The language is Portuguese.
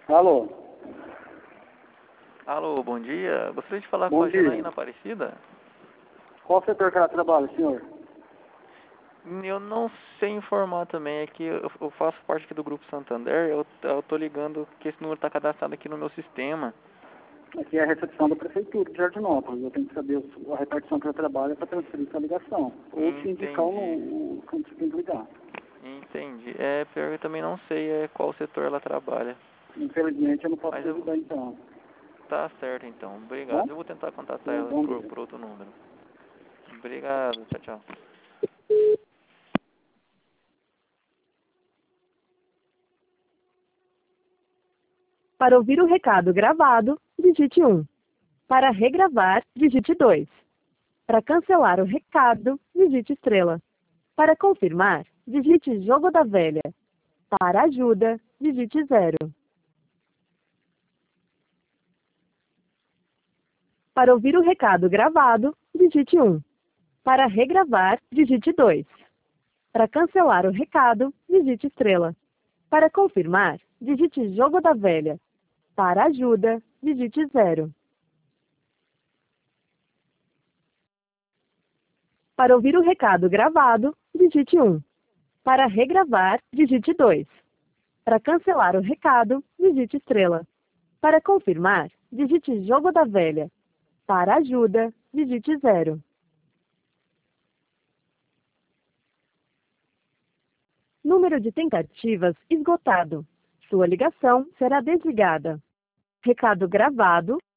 Alô? Alô, bom dia. Gostaria de falar Bom com a dia. Janaína Aparecida? Qual setor que ela trabalha, senhor? Eu não sei informar também, é que eu faço parte aqui do Grupo Santander, eu tô ligando que esse número está cadastrado aqui no meu sistema. Aqui é a recepção da Prefeitura de Jardinópolis. Eu tenho que saber a repartição que ela trabalha para transferir essa ligação. Ou te indicar o quando você tem que ligar. Entendi. É, pior que eu também não sei qual setor ela trabalha. Infelizmente, eu não posso Mas te ajudar, então. tá certo então, Bom? obrigado. Eu vou tentar contatar ela Bom dia. por outro número. Obrigado, tchau, tchau. Para ouvir o recado gravado, digite 1. Para regravar, digite 2. Para cancelar o recado, digite estrela. Para confirmar, digite jogo da velha. Para ajuda, digite 0. Para ouvir o recado gravado, digite 1. Para regravar, digite 2. Para cancelar o recado, digite estrela. Para confirmar, digite jogo da velha. Para ajuda, digite 0. Para ouvir o recado gravado, digite 1. Para regravar, digite 2. Para cancelar o recado, digite estrela. Para confirmar, digite jogo da velha. Para ajuda, digite 0. Número de tentativas esgotado. Sua ligação será desligada. Recado gravado